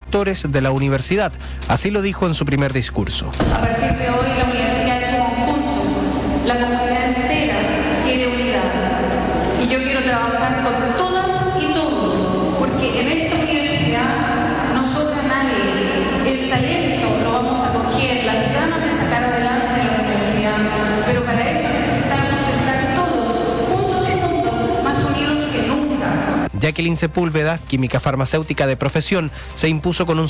rectores de la universidad. Así lo dijo en su primer discurso. A partir de hoy la universidad ha hecho conjunto, la comunidad entera tiene unidad y yo quiero trabajar con todas y todos, porque en esta universidad no sobra nadie, el talento lo vamos a coger, las ganas de sacar adelante la universidad, pero para eso necesitamos estar todos juntos y juntos, más unidos que nunca. Jacqueline Sepúlveda, química farmacéutica de profesión, se impuso con un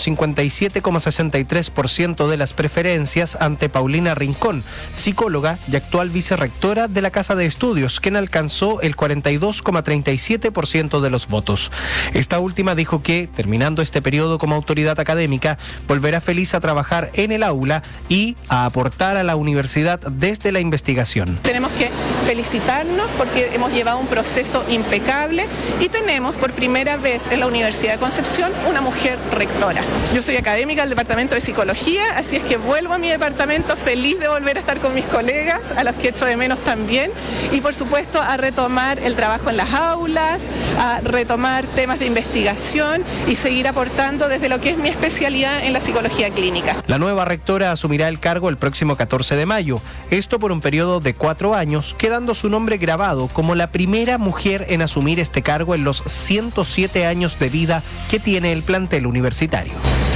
57,63% de las preferencias ante Paulina Rincón, psicóloga y actual vicerrectora de la Casa de Estudios, quien alcanzó el 42,37% de los votos. Esta última dijo que, terminando este periodo como autoridad académica, volverá feliz a trabajar en el aula y a aportar a la universidad desde la investigación. Tenemos que felicitarnos porque hemos llevado un proceso impecable y tenemos por primera vez en la Universidad de Concepción una mujer rectora. Yo soy académica del Departamento de Psicología, así es que vuelvo a mi departamento feliz de volver a estar con mis colegas, a los que echo de menos también, y por supuesto a retomar el trabajo en las aulas, a retomar temas de investigación y seguir aportando desde lo que es mi especialidad en la psicología clínica. La nueva rectora asumirá el cargo el próximo 14 de mayo, esto por un periodo de 4 años, quedando su nombre grabado como la primera mujer en asumir este cargo en los 107 años de vida que tiene el plantel universitario.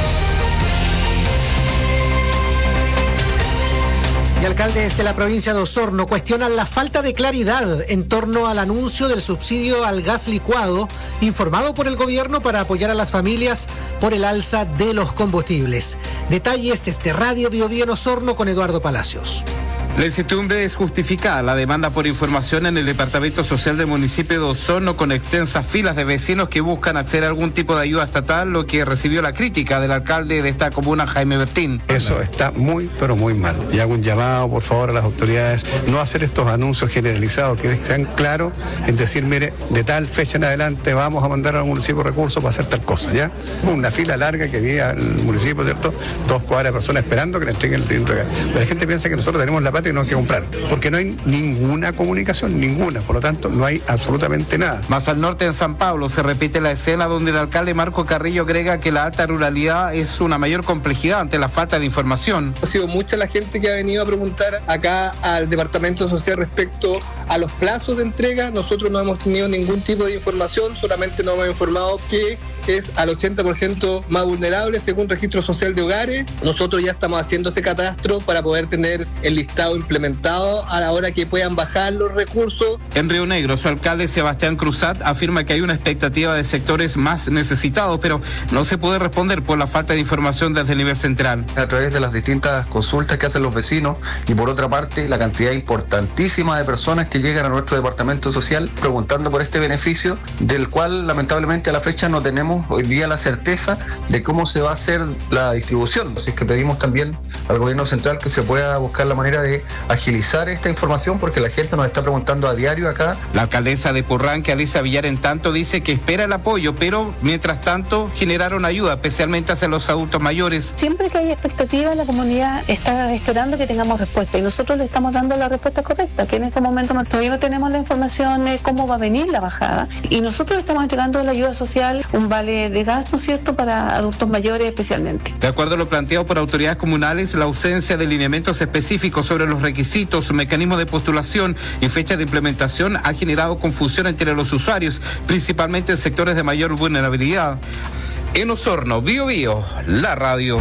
Y alcaldes de la provincia de Osorno cuestionan la falta de claridad en torno al anuncio del subsidio al gas licuado informado por el gobierno para apoyar a las familias por el alza de los combustibles. Detalles desde Radio Biobío en Osorno con Eduardo Palacios. La incertidumbre es justificada. La demanda por información en el Departamento Social del municipio de Osorno, con extensas filas de vecinos que buscan acceder a algún tipo de ayuda estatal, lo que recibió la crítica del alcalde de esta comuna, Jaime Bertín. Eso está muy, pero muy mal. Y hago un llamado, por favor, a las autoridades, no hacer estos anuncios generalizados, que sean claros en decir, mire, de tal fecha en adelante vamos a mandar al municipio recursos para hacer tal cosa, ¿ya? Una fila larga que había al municipio, ¿cierto? 2 cuadras de personas esperando que le entreguen el dinero. Pero la gente piensa que nosotros tenemos la plata y no hay que comprar, porque no hay ninguna comunicación, ninguna, por lo tanto no hay absolutamente nada. Más al norte, en San Pablo, se repite la escena donde el alcalde Marco Carrillo agrega que la alta ruralidad es una mayor complejidad ante la falta de información. Ha sido mucha la gente que ha venido a preguntar acá al Departamento Social respecto a los plazos de entrega. Nosotros no hemos tenido ningún tipo de información, solamente nos hemos informado que es al 80% más vulnerable según Registro Social de Hogares. Nosotros ya estamos haciendo ese catastro para poder tener el listado implementado a la hora que puedan bajar los recursos. En Río Negro, su alcalde Sebastián Cruzat afirma que hay una expectativa de sectores más necesitados, pero no se puede responder por la falta de información desde el nivel central. A través de las distintas consultas que hacen los vecinos y por otra parte la cantidad importantísima de personas que llegan a nuestro departamento social preguntando por este beneficio, del cual lamentablemente a la fecha no tenemos hoy día la certeza de cómo se va a hacer la distribución. Así que pedimos también al gobierno central que se pueda buscar la manera de agilizar esta información porque la gente nos está preguntando a diario acá. La alcaldesa de Purranque, Alicia Villar, en tanto dice que espera el apoyo, pero mientras tanto generaron ayuda, especialmente hacia los adultos mayores. Siempre que hay expectativa, la comunidad está esperando que tengamos respuesta y nosotros le estamos dando la respuesta correcta, que en este momento todavía no tenemos la información de cómo va a venir la bajada y nosotros estamos entregando la ayuda social, un vale de gas, ¿no es cierto?, para adultos mayores especialmente. De acuerdo a lo planteado por autoridades comunales, la ausencia de lineamientos específicos sobre los requisitos, mecanismos de postulación y fecha de implementación ha generado confusión entre los usuarios, principalmente en sectores de mayor vulnerabilidad. En Osorno, Bio Bio, la radio.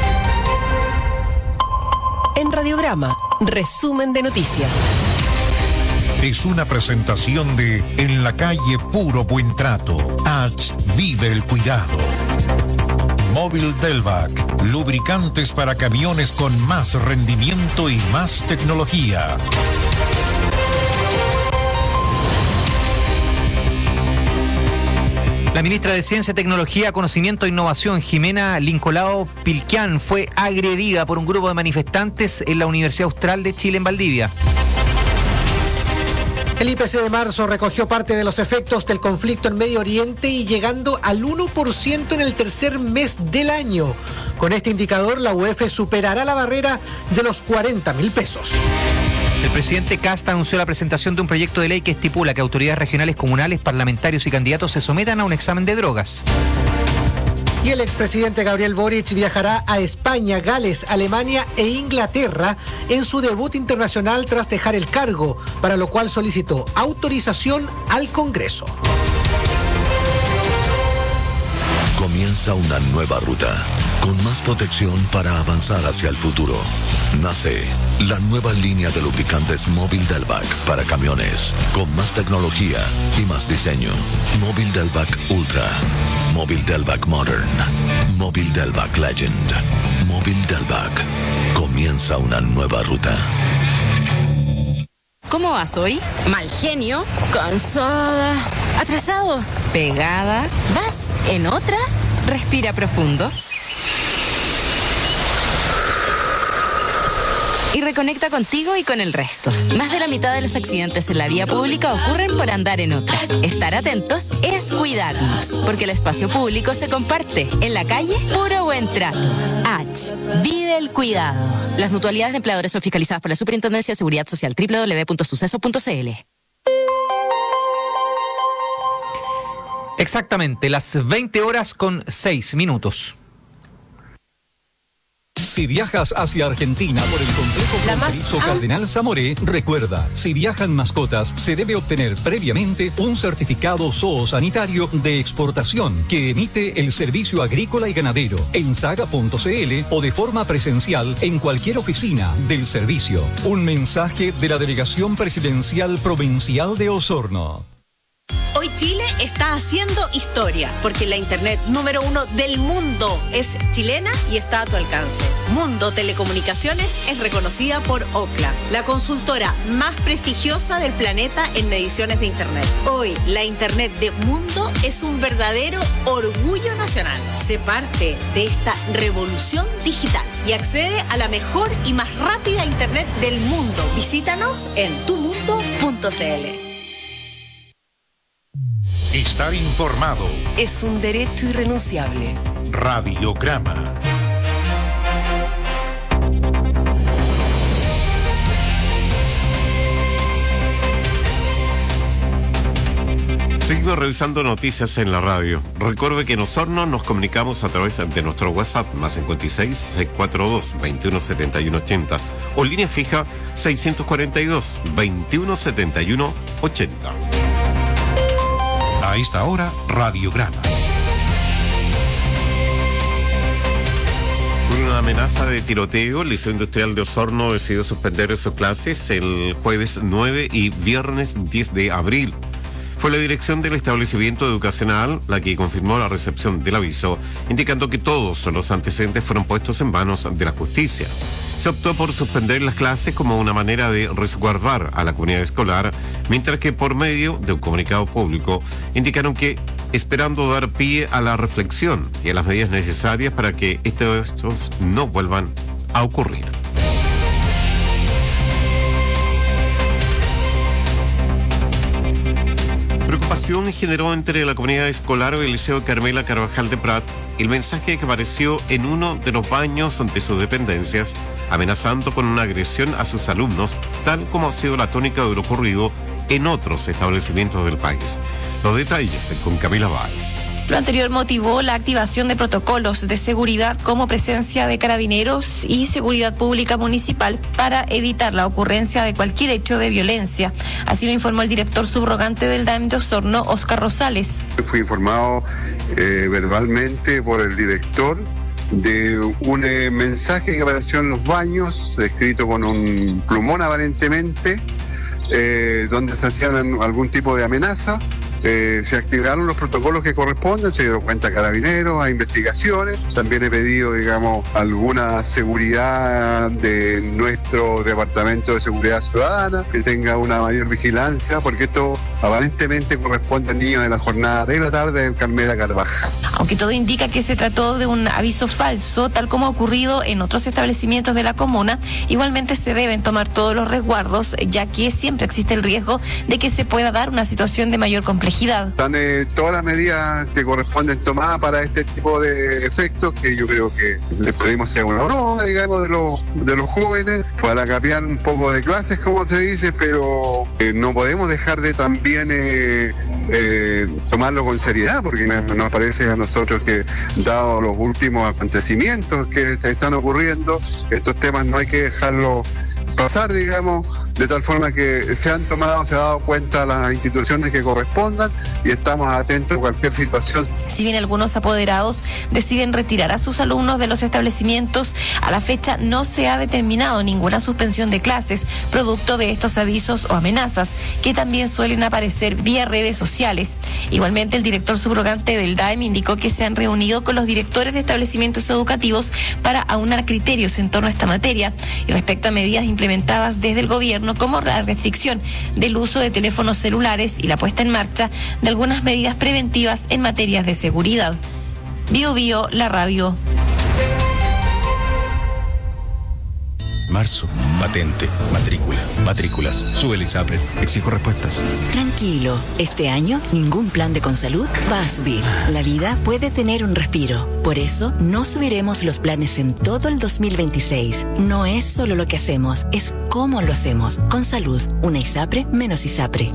En Radiograma, resumen de noticias. Es una presentación de En la calle Puro Buen Trato. H. Vive el cuidado. Móvil Delvac. Lubricantes para camiones con más rendimiento y más tecnología. La ministra de Ciencia, Tecnología, Conocimiento e Innovación, Jimena Lincolao Pilquián, fue agredida por un grupo de manifestantes en la Universidad Austral de Chile en Valdivia. El IPC de marzo recogió parte de los efectos del conflicto en Medio Oriente y llegando al 1% en el tercer mes del año. Con este indicador, la UEF superará la barrera de los 40.000 pesos. El presidente Kast anunció la presentación de un proyecto de ley que estipula que autoridades regionales, comunales, parlamentarios y candidatos se sometan a un examen de drogas. Y el expresidente Gabriel Boric viajará a España, Gales, Alemania e Inglaterra en su debut internacional tras dejar el cargo, para lo cual solicitó autorización al Congreso. Comienza una nueva ruta, con más protección para avanzar hacia el futuro. Nace la nueva línea de lubricantes Móvil Delvac para camiones, con más tecnología y más diseño. Móvil Delvac Ultra, Móvil Delvac Modern, Móvil Delvac Legend, Móvil Delvac. Comienza una nueva ruta. ¿Cómo vas hoy? Mal genio, cansada, atrasado, pegada. ¿Vas en otra? Respira profundo. Y reconecta contigo y con el resto. Más de la mitad de los accidentes en la vía pública ocurren por andar en otra. Estar atentos es cuidarnos, porque el espacio público se comparte. En la calle, puro buen trato. H. Vive el cuidado. Las mutualidades de empleadores son fiscalizadas por la Superintendencia de Seguridad Social. www.suceso.cl. Exactamente, las 20:06. Si viajas hacia Argentina por el complejo fronterizo Cardenal Zamoré, recuerda, si viajan mascotas, se debe obtener previamente un certificado zoosanitario de exportación que emite el Servicio Agrícola y Ganadero en saga.cl o de forma presencial en cualquier oficina del servicio. Un mensaje de la Delegación Presidencial Provincial de Osorno. Hoy Chile está haciendo historia, porque la internet número 1 del mundo es chilena y está a tu alcance. Mundo Telecomunicaciones es reconocida por Ookla, la consultora más prestigiosa del planeta en mediciones de internet. Hoy, la internet de Mundo es un verdadero orgullo nacional. Sé parte de esta revolución digital y accede a la mejor y más rápida internet del mundo. Visítanos en tumundo.cl. Estar informado es un derecho irrenunciable. Radiograma. Seguimos revisando noticias en la radio. Recuerde que en Osorno nos comunicamos a través de nuestro WhatsApp más 56-642-217180 o línea fija 642-217180. A esta hora, Radiograma. Por una amenaza de tiroteo, el Liceo Industrial de Osorno decidió suspender sus clases el jueves 9 y viernes 10 de abril. Fue la dirección del establecimiento educacional la que confirmó la recepción del aviso, indicando que todos los antecedentes fueron puestos en manos de la justicia. Se optó por suspender las clases como una manera de resguardar a la comunidad escolar, mientras que por medio de un comunicado público indicaron que esperando dar pie a la reflexión y a las medidas necesarias para que estos no vuelvan a ocurrir. Preocupación generó entre la comunidad escolar del Liceo Carmela Carvajal de Prat el mensaje que apareció en uno de los baños de sus dependencias, amenazando con una agresión a sus alumnos, tal como ha sido la tónica de lo ocurrido en otros establecimientos del país. Los detalles con Camila Báez. Lo anterior motivó la activación de protocolos de seguridad como presencia de carabineros y seguridad pública municipal para evitar la ocurrencia de cualquier hecho de violencia. Así lo informó el director subrogante del DAEM de Osorno, Óscar Rosales. Fui informado verbalmente por el director de un mensaje que apareció en los baños, escrito con un plumón aparentemente, donde se hacían algún tipo de amenaza. Se activaron los protocolos que corresponden, se dio cuenta Carabineros, a investigaciones. También he pedido, alguna seguridad de nuestro Departamento de Seguridad Ciudadana, que tenga una mayor vigilancia, porque esto aparentemente corresponde a niños de la jornada de la tarde en Carmela Carvajal. Aunque todo indica que se trató de un aviso falso, tal como ha ocurrido en otros establecimientos de la comuna, igualmente se deben tomar todos los resguardos, ya que siempre existe el riesgo de que se pueda dar una situación de mayor complejidad. Están todas las medidas que corresponden tomadas para este tipo de efectos, que yo creo que les pedimos sea una broma, de los jóvenes, para capear un poco de clases, como se dice, pero no podemos dejar de también también tomarlo con seriedad, porque nos parece a nosotros que, dado los últimos acontecimientos que están ocurriendo, estos temas no hay que dejarlos pasar, digamos, de tal forma que se ha dado cuenta las instituciones que correspondan y estamos atentos a cualquier situación. Si bien algunos apoderados deciden retirar a sus alumnos de los establecimientos, a la fecha no se ha determinado ninguna suspensión de clases producto de estos avisos o amenazas que también suelen aparecer vía redes sociales. Igualmente, el director subrogante del DAEM indicó que se han reunido con los directores de establecimientos educativos para aunar criterios en torno a esta materia y respecto a medidas implementadas desde el gobierno, como la restricción del uso de teléfonos celulares y la puesta en marcha de algunas medidas preventivas en materias de seguridad. Bio Bio, la radio. Marzo, patente, matrícula, matrículas, sube el ISAPRE, exijo respuestas. Tranquilo, este año ningún plan de Consalud va a subir. La vida puede tener un respiro. Por eso no subiremos los planes en todo el 2026. No es solo lo que hacemos, es cómo lo hacemos. Consalud, una ISAPRE menos ISAPRE.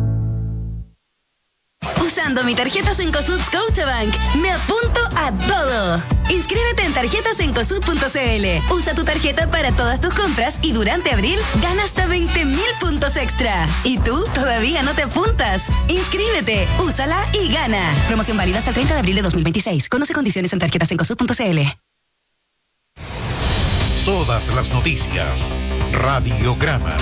Usando mi tarjeta Cencosud Scotiabank, me apunto a todo. Inscríbete en tarjetasencosud.cl. Usa tu tarjeta para todas tus compras y durante abril gana hasta 20,000 puntos extra. ¿Y tú todavía no te apuntas? Inscríbete, úsala y gana. Promoción válida hasta el 30 de abril de 2026. Conoce condiciones en tarjetasencosud.cl. Todas las noticias. Radiograma.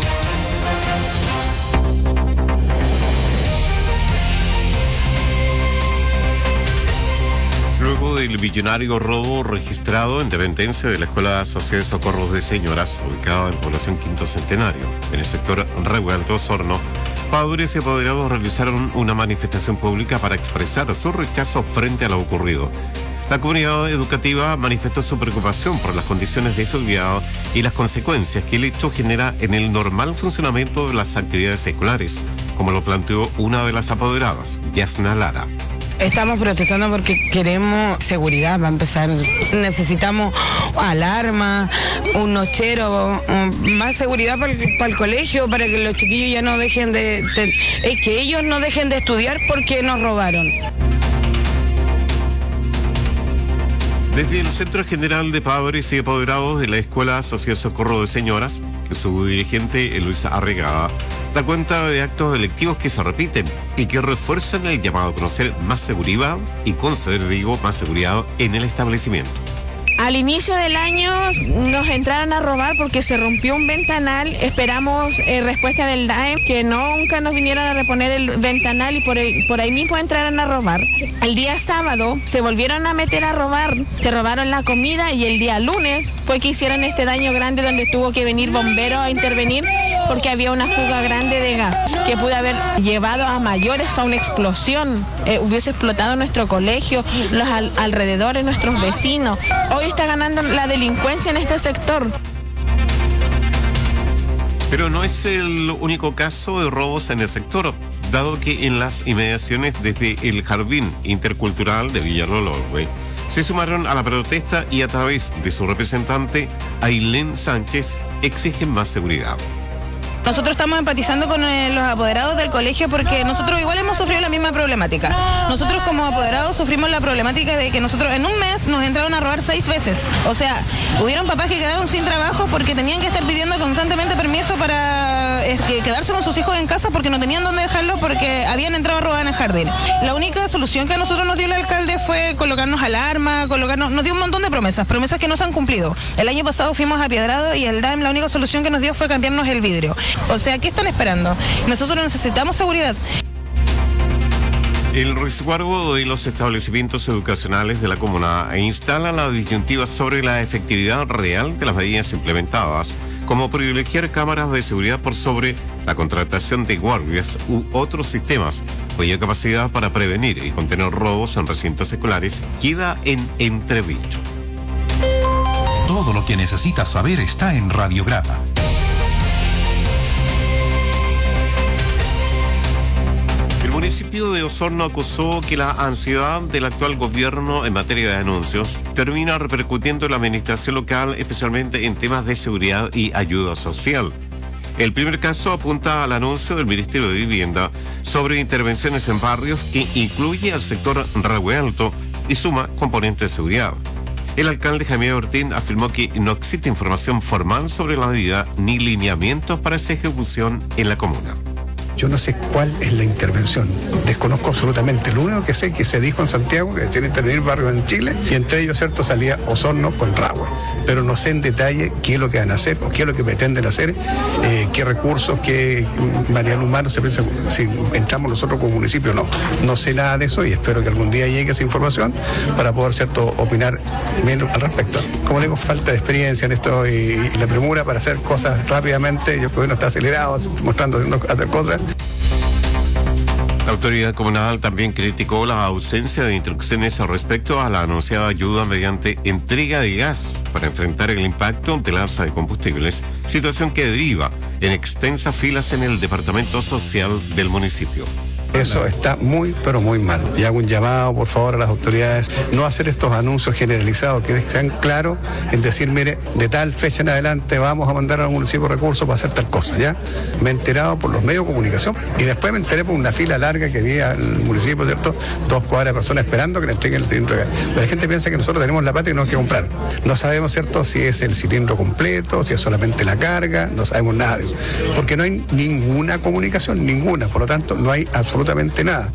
Luego del millonario robo registrado en dependencia de la Escuela Social de Socorros de Señoras, ubicada en población Quinto Centenario, en el sector Revuelto, Osorno, padres y apoderados realizaron una manifestación pública para expresar su rechazo frente a lo ocurrido. La comunidad educativa manifestó su preocupación por las condiciones de seguridad y las consecuencias que el hecho genera en el normal funcionamiento de las actividades escolares, como lo planteó una de las apoderadas, Yasna Lara. Estamos protestando porque queremos seguridad, va a empezar. Necesitamos alarma, un nochero, más seguridad para el colegio, para que los chiquillos ya no dejen que ellos no dejen de estudiar porque nos robaron. Desde el Centro General de Padres y Apoderados de la Escuela Social Socorro de Señoras, su dirigente Luisa Arregada da cuenta de actos delictivos que se repiten y que refuerzan el llamado a conocer más seguridad y conceder, más seguridad en el establecimiento. Al inicio del año nos entraron a robar porque se rompió un ventanal. Esperamos respuesta del DAEM, que nunca nos vinieron a reponer el ventanal y por ahí mismo entraron a robar. El día sábado se volvieron a meter a robar, se robaron la comida y el día lunes fue que hicieron este daño grande donde tuvo que venir bomberos a intervenir porque había una fuga grande de gas que pudo haber llevado a mayores, a una explosión. Hubiese explotado nuestro colegio, los alrededores, nuestros vecinos. Hoy está ganando la delincuencia en este sector. Pero no es el único caso de robos en el sector, dado que en las inmediaciones desde el Jardín Intercultural de Villalolorbe se sumaron a la protesta y a través de su representante, Ailén Sánchez, exigen más seguridad. Nosotros estamos empatizando con los apoderados del colegio porque nosotros igual hemos sufrido la misma problemática. Nosotros como apoderados sufrimos la problemática de que nosotros en un mes nos entraron a robar 6 veces. O sea, hubieron papás que quedaron sin trabajo porque tenían que estar pidiendo constantemente permiso para quedarse con sus hijos en casa porque no tenían dónde dejarlo porque habían entrado a robar en el jardín. La única solución que a nosotros nos dio el alcalde fue colocarnos alarma, nos dio un montón de promesas que no se han cumplido. El año pasado fuimos a Piedrado y el DAEM la única solución que nos dio fue cambiarnos el vidrio. O sea, ¿qué están esperando? Nosotros necesitamos seguridad. El resguardo de los establecimientos educacionales de la comuna instala la disyuntiva sobre la efectividad real de las medidas implementadas, como privilegiar cámaras de seguridad por sobre la contratación de guardias u otros sistemas, cuya capacidad para prevenir y contener robos en recintos escolares queda en entredicho. Todo lo que necesitas saber está en Radiograma. El municipio de Osorno acusó que la ansiedad del actual gobierno en materia de anuncios termina repercutiendo en la administración local, especialmente en temas de seguridad y ayuda social. El primer caso apunta al anuncio del Ministerio de Vivienda sobre intervenciones en barrios que incluye al sector Rahue Alto y suma componentes de seguridad. El alcalde Jaime Ortín afirmó que no existe información formal sobre la medida ni lineamientos para esa ejecución en la comuna. Yo no sé cuál es la intervención, desconozco absolutamente. Lo único que sé es que se dijo en Santiago que tiene que intervenir barrios en Chile y entre ellos, cierto, salía Osorno con Rahue. Pero no sé en detalle qué es lo que van a hacer o qué es lo que pretenden hacer, qué recursos, qué material humano se piensa, si entramos nosotros como municipio o no. No sé nada de eso y espero que algún día llegue esa información para poder, cierto, opinar bien al respecto. Como le digo, falta de experiencia en esto y la premura para hacer cosas rápidamente. Yo creo que uno está acelerado, mostrando hacer cosas. La autoridad comunal también criticó la ausencia de instrucciones respecto a la anunciada ayuda mediante entrega de gas para enfrentar el impacto del alza de combustibles, situación que deriva en extensas filas en el departamento social del municipio. Eso está muy, pero muy mal. Y hago un llamado, por favor, a las autoridades, no hacer estos anuncios generalizados, que sean claros en decir, mire, de tal fecha en adelante vamos a mandar al municipio recursos para hacer tal cosa, ¿ya? Me he enterado por los medios de comunicación y después me enteré por una fila larga que había en el municipio, ¿cierto? 2 cuadras de personas esperando que le entreguen el cilindro de gas. Pero la gente piensa que nosotros tenemos la plata y no hay que comprar. No sabemos, ¿cierto?, si es el cilindro completo, si es solamente la carga, no sabemos nada de eso. Porque no hay ninguna comunicación, ninguna. Por lo tanto, no hay absolutamente nada.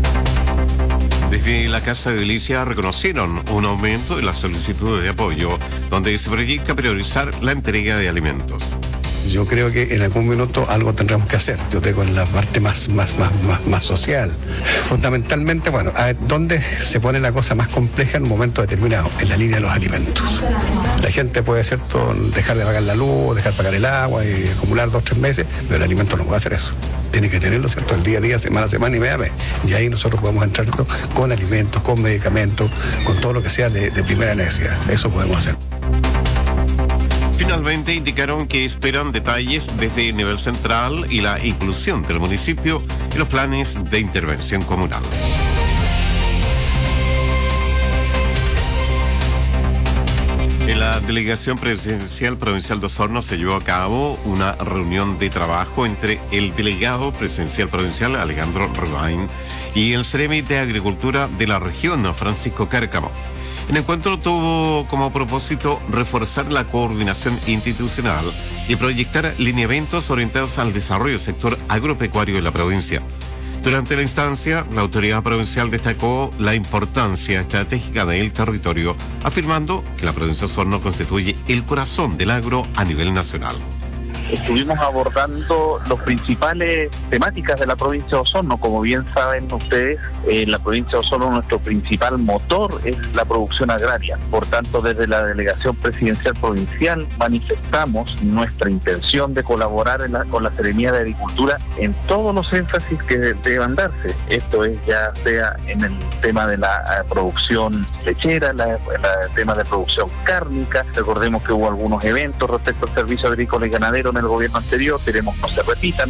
Desde la Casa de Delicia reconocieron un aumento de las solicitudes de apoyo, donde se proyecta priorizar la entrega de alimentos. Yo creo que en algún minuto algo tendremos que hacer. Yo tengo la parte más social. Fundamentalmente, bueno, a ver, ¿dónde se pone la cosa más compleja en un momento determinado? En la línea de los alimentos. La gente puede, ¿cierto?, dejar de pagar la luz, dejar de pagar el agua y acumular 2 o 3 meses, pero el alimento no puede hacer eso. Tiene que tenerlo, ¿cierto?, el día a día, semana a semana y mes a mes. Y ahí nosotros podemos entrar con alimentos, con medicamentos, con todo lo que sea de primera necesidad. Eso podemos hacer. Finalmente indicaron que esperan detalles desde el nivel central y la inclusión del municipio en los planes de intervención comunal. En la Delegación Presidencial Provincial de Osorno se llevó a cabo una reunión de trabajo entre el delegado presidencial provincial Alejandro Rubain y el Ceremi de Agricultura de la región, Francisco Cárcamo. El encuentro tuvo como propósito reforzar la coordinación institucional y proyectar lineamientos orientados al desarrollo del sector agropecuario de la provincia. Durante la instancia, la autoridad provincial destacó la importancia estratégica del territorio, afirmando que la provincia de Osorno constituye el corazón del agro a nivel nacional. Estuvimos abordando las principales temáticas de la provincia de Osorno. Como bien saben ustedes, en la provincia de Osorno nuestro principal motor es la producción agraria. Por tanto, desde la Delegación Presidencial Provincial manifestamos nuestra intención de colaborar con la Seremía de Agricultura en todos los énfasis que deban darse. Esto es ya sea en el tema de la producción lechera, el tema de producción cárnica. Recordemos que hubo algunos eventos respecto al servicio agrícola y ganadero en el gobierno anterior, queremos no se repitan.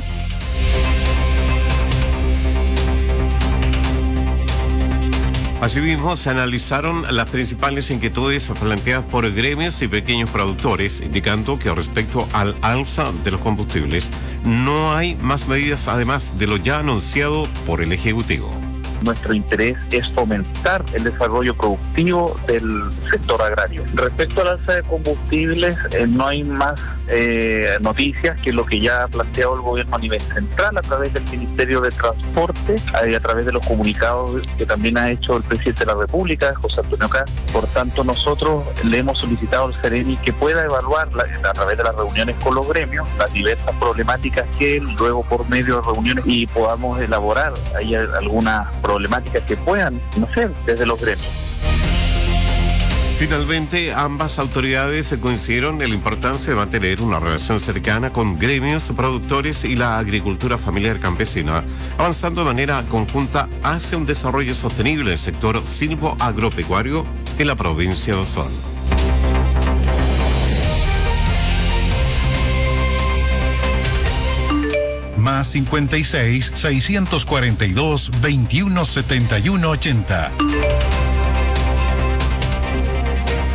Asimismo, se analizaron las principales inquietudes planteadas por gremios y pequeños productores, indicando que respecto al alza de los combustibles, no hay más medidas además de lo ya anunciado por el Ejecutivo. Nuestro interés es fomentar el desarrollo productivo del sector agrario. Respecto al alza de combustibles, no hay más noticias que lo que ya ha planteado el gobierno a nivel central a través del Ministerio de Transporte y a través de los comunicados que también ha hecho el presidente de la República, José Antonio Caz. Por tanto, nosotros le hemos solicitado al Ceremi que pueda evaluar a través de las reuniones con los gremios las diversas problemáticas que luego por medio de reuniones y podamos elaborar ahí algunas problemáticas que puedan, no sé, desde los gremios. Finalmente, ambas autoridades coincidieron en la importancia de mantener una relación cercana con gremios, productores y la agricultura familiar campesina, avanzando de manera conjunta hacia un desarrollo sostenible del sector silvo-agropecuario en la provincia de Osorno. Más 56 642 21 71 80.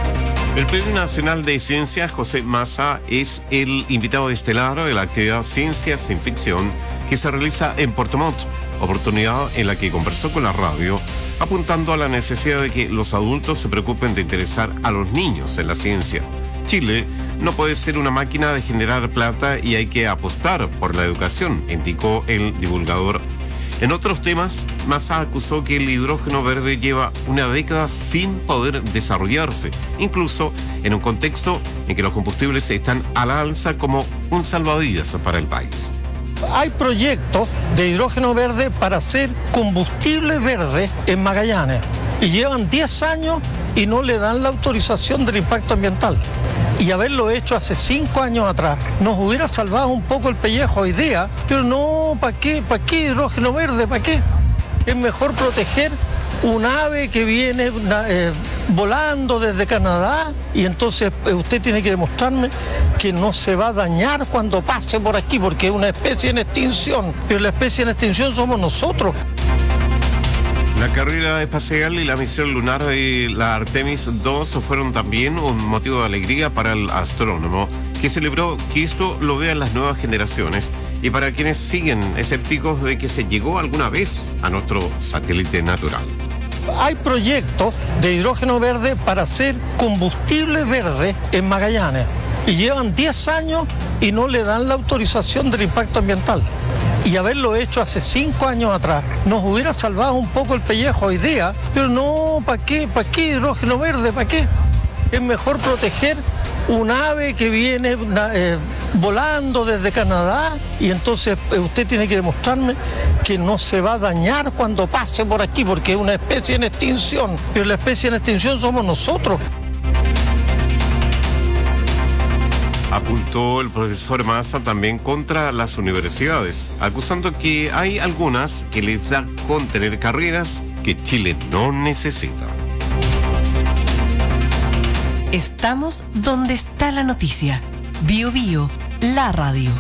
El Premio Nacional de Ciencias José Massa es el invitado estelar de la actividad Ciencias sin Ficción que se realiza en Puerto Montt, oportunidad en la que conversó con la radio, apuntando a la necesidad de que los adultos se preocupen de interesar a los niños en la ciencia. Chile no puede ser una máquina de generar plata y hay que apostar por la educación, indicó el divulgador. En otros temas, Massa acusó que el hidrógeno verde lleva una década sin poder desarrollarse, incluso en un contexto en que los combustibles están a la alza como un salvavidas para el país. Hay proyectos de hidrógeno verde para hacer combustible verde en Magallanes y llevan 10 años y no le dan la autorización del impacto ambiental. Y haberlo hecho hace 5 años atrás nos hubiera salvado un poco el pellejo hoy día, pero no, ¿para qué? ¿Para qué hidrógeno verde? ¿Para qué? Es mejor proteger un ave que viene volando desde Canadá y entonces usted tiene que demostrarme que no se va a dañar cuando pase por aquí porque es una especie en extinción, pero la especie en extinción somos nosotros. La carrera espacial y la misión lunar de la Artemis II fueron también un motivo de alegría para el astrónomo, que celebró que esto lo vean las nuevas generaciones y para quienes siguen escépticos de que se llegó alguna vez a nuestro satélite natural. Hay proyectos de hidrógeno verde para hacer combustible verde en Magallanes y llevan 10 años y no le dan la autorización del impacto ambiental. Y haberlo hecho hace 5 años atrás nos hubiera salvado un poco el pellejo hoy día, pero no, ¿para qué? ¿Para qué hidrógeno verde? ¿Para qué? Es mejor proteger un ave que viene volando desde Canadá y entonces usted tiene que demostrarme que no se va a dañar cuando pase por aquí porque es una especie en extinción, pero la especie en extinción somos nosotros. Apuntó el profesor Massa también contra las universidades, acusando que hay algunas que les da con tener carreras que Chile no necesita. Estamos donde está la noticia. Bio Bio, la radio.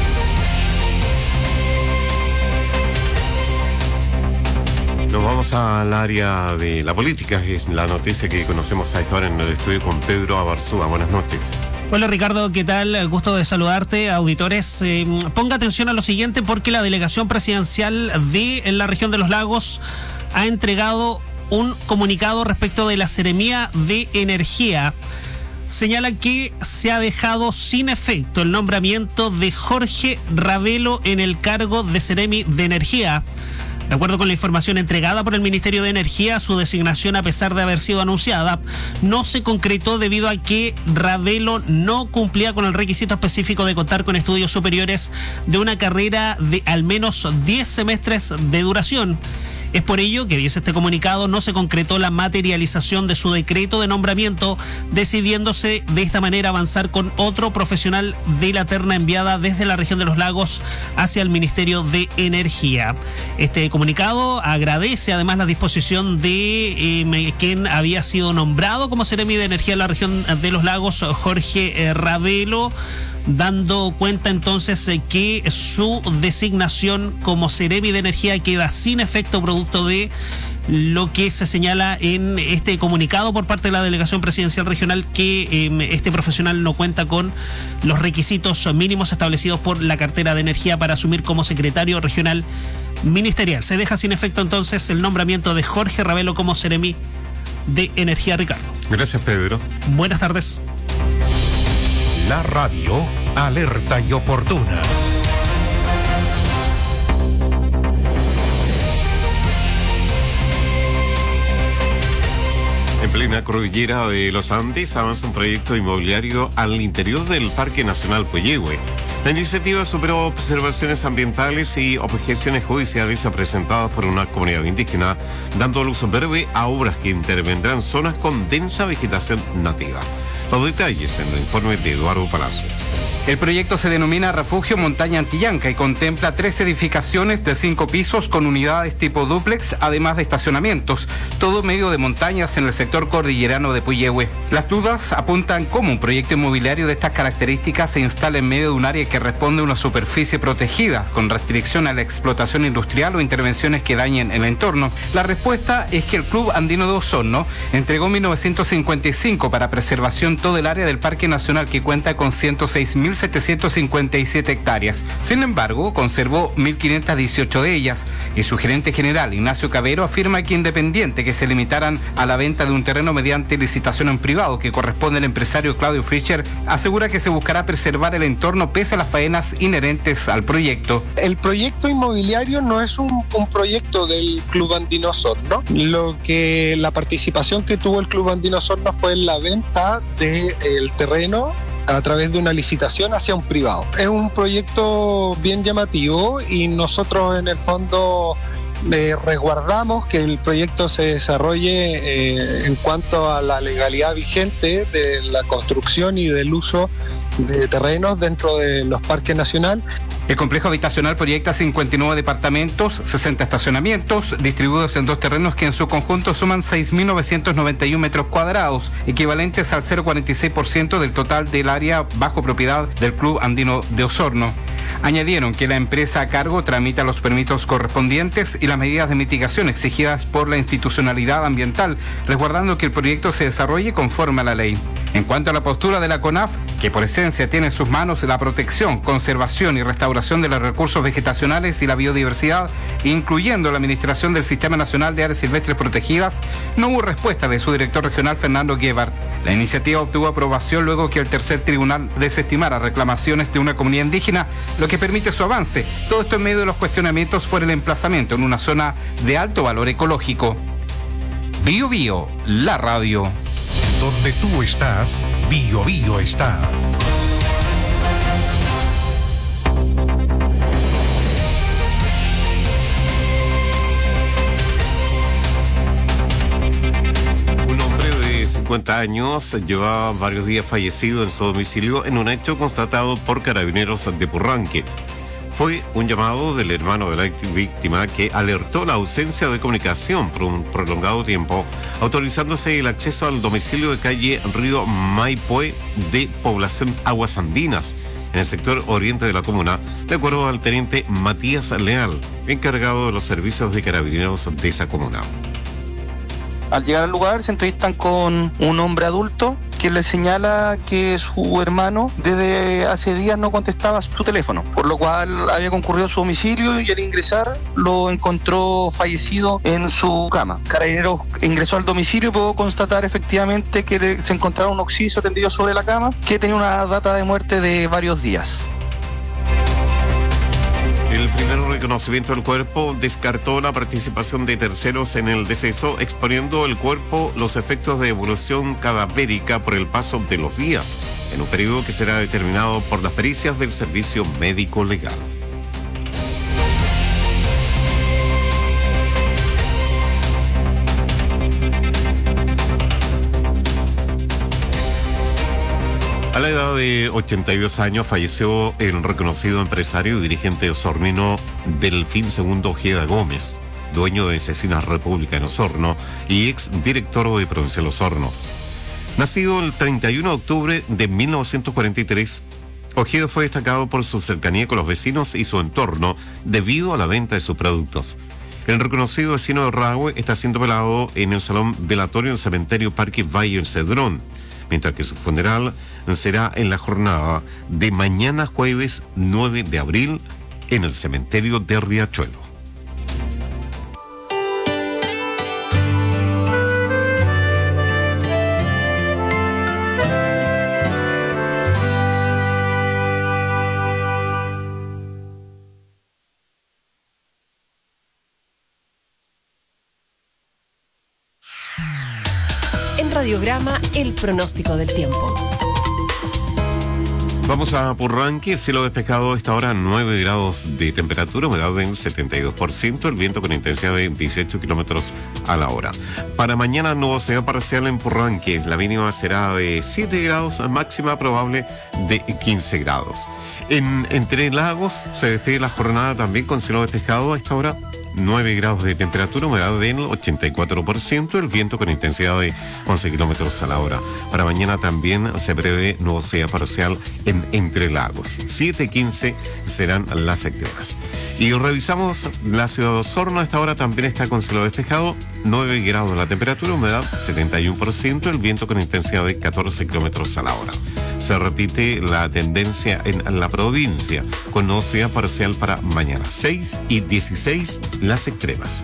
Nos vamos al área de la política, es la noticia que conocemos a esta hora en el estudio con Pedro Abarzúa. Buenas noches. Hola Ricardo, ¿qué tal? Gusto de saludarte, auditores. Ponga atención a lo siguiente porque la delegación presidencial de la región de los lagos ha entregado un comunicado respecto de la Seremía de Energía. Señala que se ha dejado sin efecto el nombramiento de Jorge Ravelo en el cargo de Seremi de Energía. De acuerdo con la información entregada por el Ministerio de Energía, su designación, a pesar de haber sido anunciada, no se concretó debido a que Ravelo no cumplía con el requisito específico de contar con estudios superiores de una carrera de al menos 10 semestres de duración. Es por ello que, dice este comunicado, no se concretó la materialización de su decreto de nombramiento, decidiéndose de esta manera avanzar con otro profesional de la terna enviada desde la región de los lagos hacia el Ministerio de Energía. Este comunicado agradece además la disposición de quien había sido nombrado como Seremi de Energía en la región de los lagos, Jorge Ravelo, dando cuenta entonces que su designación como Seremi de Energía queda sin efecto producto de lo que se señala en este comunicado por parte de la delegación presidencial regional, que este profesional no cuenta con los requisitos mínimos establecidos por la cartera de energía para asumir como secretario regional ministerial. Se deja sin efecto entonces el nombramiento de Jorge Ravelo como Seremi de Energía. Ricardo. Gracias, Pedro. Buenas tardes. La radio alerta y oportuna. En plena cordillera de los Andes avanza un proyecto inmobiliario al interior del Parque Nacional Puyehue. La iniciativa superó observaciones ambientales y objeciones judiciales presentadas por una comunidad indígena, dando luz verde a obras que intervendrán zonas con densa vegetación nativa. Los detalles en el informe de Eduardo Palacios. El proyecto se denomina Refugio Montaña Antillanca y contempla 3 edificaciones de 5 pisos con unidades tipo dúplex, además de estacionamientos, todo medio de montañas en el sector cordillerano de Puyehue. Las dudas apuntan cómo un proyecto inmobiliario de estas características se instala en medio de un área que responde a una superficie protegida, con restricción a la explotación industrial o intervenciones que dañen el entorno. La respuesta es que el Club Andino de Osorno entregó en 1955 para preservación todo el área del Parque Nacional, que cuenta con 106.757 hectáreas. Sin embargo, conservó 1.518 de ellas, y su gerente general, Ignacio Cabero, afirma que independiente que se limitaran a la venta de un terreno mediante licitación en privado que corresponde al empresario Claudio Fischer, asegura que se buscará preservar el entorno pese a las faenas inherentes al proyecto. El proyecto inmobiliario no es un proyecto del Club Andino Osorno. La participación que tuvo el Club Andino Osorno fue en la venta del terreno a través de una licitación hacia un privado. Es un proyecto bien llamativo y nosotros en el fondo resguardamos que el proyecto se desarrolle en cuanto a la legalidad vigente de la construcción y del uso de terrenos dentro de los parques nacionales. El complejo habitacional proyecta 59 departamentos, 60 estacionamientos, distribuidos en 2 terrenos que en su conjunto suman 6.991 metros cuadrados, equivalentes al 0,46% del total del área bajo propiedad del Club Andino de Osorno. Añadieron que la empresa a cargo tramita los permisos correspondientes y las medidas de mitigación exigidas por la institucionalidad ambiental, resguardando que el proyecto se desarrolle conforme a la ley. En cuanto a la postura de la CONAF, que por esencia tiene en sus manos la protección, conservación y restauración de los recursos vegetacionales y la biodiversidad, incluyendo la administración del Sistema Nacional de Áreas Silvestres Protegidas, no hubo respuesta de su director regional, Fernando Gebhardt. La iniciativa obtuvo aprobación luego que el tercer tribunal desestimara reclamaciones de una comunidad indígena, lo que permite su avance. Todo esto en medio de los cuestionamientos por el emplazamiento en una zona de alto valor ecológico. Bio Bio, la radio. Donde tú estás, Bio Bio está. Un hombre de 50 años llevaba varios días fallecido en su domicilio en un hecho constatado por carabineros de Purranque. Fue un llamado del hermano de la víctima que alertó la ausencia de comunicación por un prolongado tiempo, autorizándose el acceso al domicilio de calle Río Maipue de población Aguas Andinas, en el sector oriente de la comuna, de acuerdo al teniente Matías Leal, encargado de los servicios de carabineros de esa comuna. Al llegar al lugar se entrevistan con un hombre adulto que le señala que su hermano desde hace días no contestaba su teléfono, por lo cual había concurrido a su domicilio y al ingresar lo encontró fallecido en su cama. Carabineros ingresó al domicilio y pudo constatar efectivamente que se encontraba un occiso tendido sobre la cama que tenía una data de muerte de varios días. El primer reconocimiento del cuerpo descartó la participación de terceros en el deceso, exponiendo el cuerpo los efectos de evolución cadavérica por el paso de los días, en un periodo que será determinado por las pericias del Servicio Médico Legal. A la edad de 82 años falleció el reconocido empresario y dirigente osornino Delfín II Ojeda Gómez, dueño de Cecinas República en Osorno y ex director de Provincial Osorno. Nacido el 31 de octubre de 1943, Ojeda fue destacado por su cercanía con los vecinos y su entorno debido a la venta de sus productos. El reconocido vecino de Rahue está siendo velado en el Salón Velatorio del Cementerio Parque Valle El Cedrón, mientras que su funeral será en la jornada de mañana jueves 9 de abril en el cementerio de Riachuelo. En Radiograma, el pronóstico del tiempo. Vamos a Purranque, el cielo despejado a esta hora, 9 grados de temperatura, humedad del 72%, el viento con intensidad de 18 kilómetros a la hora. Para mañana nubosidad parcial en Purranque, la mínima será de 7 grados, máxima probable de 15 grados. Entre Lagos se despide la jornada también con cielo despejado a esta hora, 9 grados de temperatura, humedad del 84%, el viento con intensidad de 11 kilómetros a la hora. Para mañana también se prevé nubosidad parcial en Entre Lagos. 7:15 serán las extremas. Y revisamos la ciudad de Osorno, a esta hora también está con cielo despejado, 9 grados la temperatura, humedad 71%, el viento con intensidad de 14 kilómetros a la hora. Se repite la tendencia en la provincia, con nubosidad parcial para mañana. 6:16 las extremas.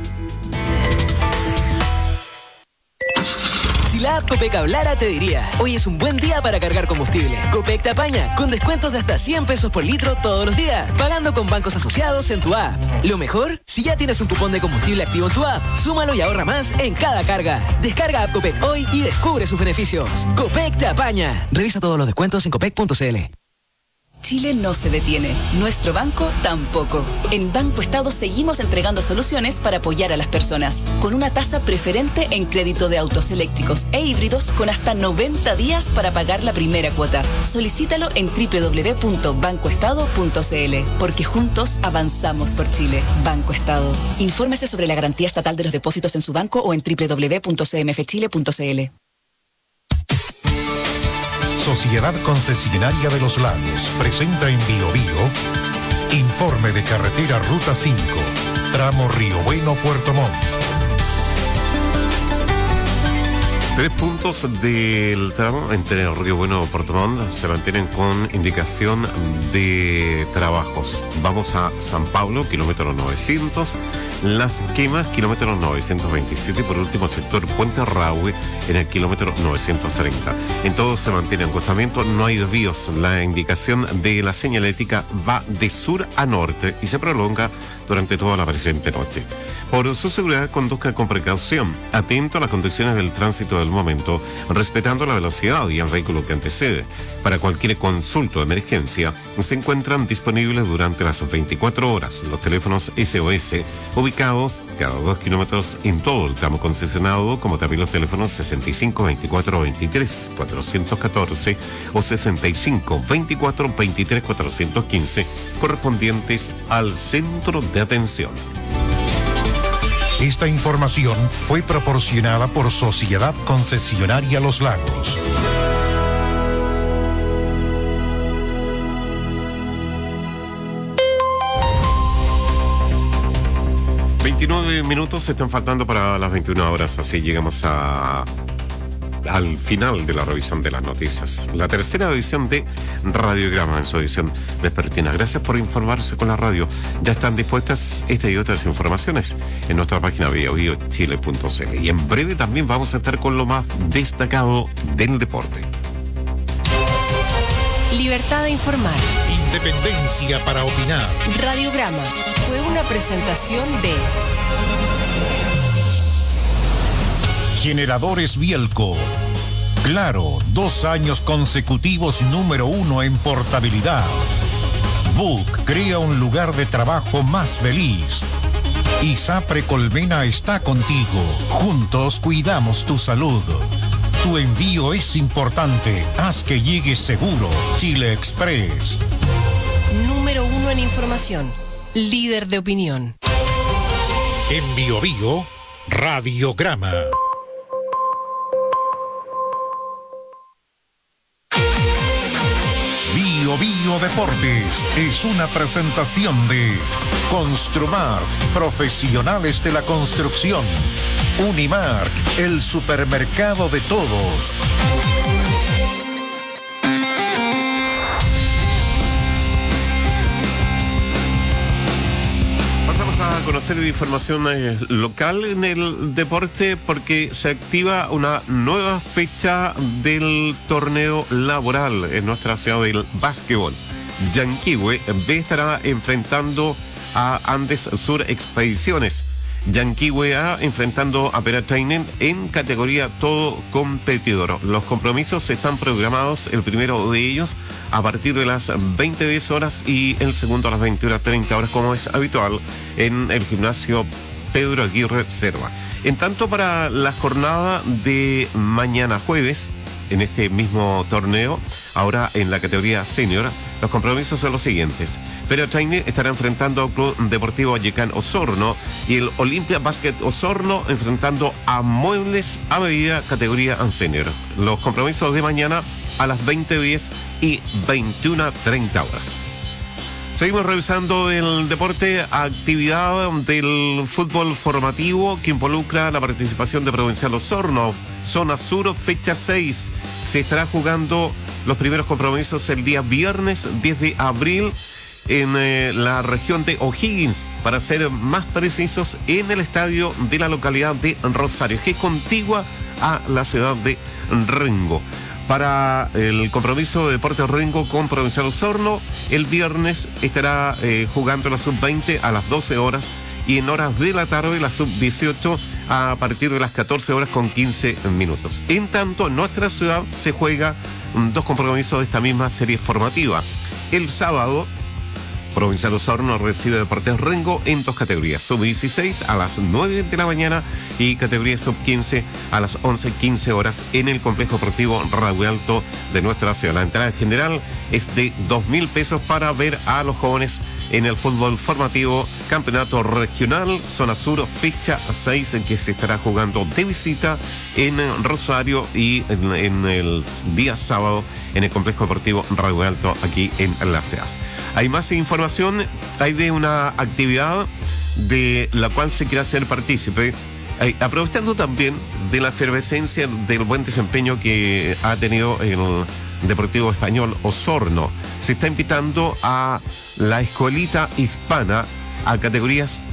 Si la app Copec hablara, te diría: hoy es un buen día para cargar combustible. Copec te apaña, con descuentos de hasta 100 pesos por litro todos los días, pagando con bancos asociados en tu app. Lo mejor, si ya tienes un cupón de combustible activo en tu app, súmalo y ahorra más en cada carga. Descarga app Copec hoy y descubre sus beneficios. Copec te apaña. Revisa todos los descuentos en copec.cl. Chile no se detiene, nuestro banco tampoco. En Banco Estado seguimos entregando soluciones para apoyar a las personas, con una tasa preferente en crédito de autos eléctricos e híbridos con hasta 90 días para pagar la primera cuota. Solicítalo en www.bancoestado.cl, porque juntos avanzamos por Chile. Banco Estado. Infórmese sobre la garantía estatal de los depósitos en su banco o en www.cmfchile.cl. Sociedad Concesionaria de los Lagos presenta en Biobío informe de carretera Ruta 5, tramo Río Bueno, Puerto Montt. 3 puntos del tramo entre Río Bueno y Puerto Montt se mantienen con indicación de trabajos. Vamos a San Pablo, kilómetro 900, Las Quemas, kilómetro 927 y por último sector Puente Rahue en el kilómetro 930. En todo se mantiene acostamiento, no hay desvíos. La indicación de la señalética va de sur a norte y se prolonga durante toda la presente noche. Por su seguridad, conduzca con precaución, atento a las condiciones del tránsito del momento, respetando la velocidad y el vehículo que antecede. Para cualquier consulta de emergencia, se encuentran disponibles durante las 24 horas los teléfonos SOS, ubicados cada 2 kilómetros en todo el tramo concesionado, como también los teléfonos 65 24 23 414 o 65 24 23 415, correspondientes al centro de atención. Esta información fue proporcionada por Sociedad Concesionaria Los Lagos. Minutos se están faltando para las 21 horas, así llegamos al final de la revisión de las noticias. La tercera edición de Radiograma en su edición vespertina. Gracias por informarse con la radio. Ya están dispuestas esta y otras informaciones en nuestra página biobiochile.cl. Y en breve también vamos a estar con lo más destacado del deporte. Libertad de informar. Independencia para opinar. Radiograma fue una presentación de Generadores Bielco. Claro, 2 años consecutivos número 1 en portabilidad. Book crea un lugar de trabajo más feliz. ISAPRE Colmena está contigo. Juntos cuidamos tu salud. Tu envío es importante. Haz que llegue seguro. Chile Express. Número 1 en información. Líder de opinión. En Biobío, Radiograma. Biobío Deportes es una presentación de Construmark, profesionales de la construcción. Unimark, el supermercado de todos. Pasamos a conocer información local en el deporte porque se activa una nueva fecha del torneo laboral en nuestra ciudad del básquetbol. Yanquihue B estará enfrentando a Andes Sur Expediciones. Yanquihue A enfrentando a Peratrainen en categoría todo competidor. Los compromisos están programados, el primero de ellos a partir de las 20:10 horas y el segundo a las 21:30 horas, como es habitual en el gimnasio Pedro Aguirre Cerva. En tanto, para la jornada de mañana jueves, en este mismo torneo, ahora en la categoría senior, los compromisos son los siguientes. Peratrainen estará enfrentando al Club Deportivo Vallecán Osorno y el Olimpia Basket Osorno enfrentando a Muebles a Medida categoría senior. Los compromisos de mañana a las 20:10 y 21:30 horas. Seguimos revisando el deporte, actividad del fútbol formativo que involucra la participación de Provincial Osorno. Zona Sur, fecha 6. Se estará jugando los primeros compromisos el día viernes 10 de abril en la región de O'Higgins, para ser más precisos, en el estadio de la localidad de Rosario, que es contigua a la ciudad de Rengo. Para el compromiso de Deportes Rengo con Provincial Osorno, el viernes estará jugando la sub-20 a las 12 horas y en horas de la tarde la sub-18 a partir de las 14 horas con 15 minutos. En tanto, en nuestra ciudad se juega dos compromisos de esta misma serie formativa. El sábado, Provincial Osorno recibe Deportes Rengo en dos categorías, sub-16 a las 9 de la mañana y categoría sub-15 a las 11:15 horas en el complejo deportivo Raúl Alto de nuestra ciudad. La entrada general es de 2.000 pesos para ver a los jóvenes en el fútbol formativo campeonato regional Zona Sur, fecha 6, en que se estará jugando de visita en Rosario y en el día sábado en el complejo deportivo Raúl Alto aquí en la ciudad. Hay más información, hay de una actividad de la cual se quiere hacer partícipe, aprovechando también de la efervescencia del buen desempeño que ha tenido el Deportivo Español Osorno. Se está invitando a la escuelita hispana a categorías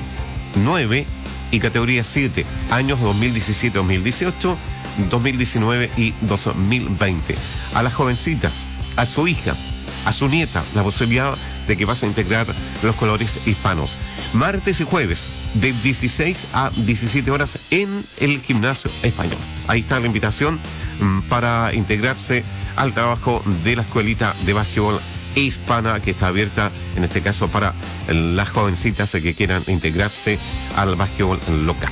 9 y categoría 7, años 2017, 2018, 2019 y 2020. A las jovencitas, a su hija, a su nieta, la posibilidad de que vas a integrar los colores hispanos. Martes y jueves, de 16 a 17 horas en el gimnasio español. Ahí está la invitación para integrarse al trabajo de la escuelita de básquetbol hispana, que está abierta en este caso para las jovencitas que quieran integrarse al básquetbol local.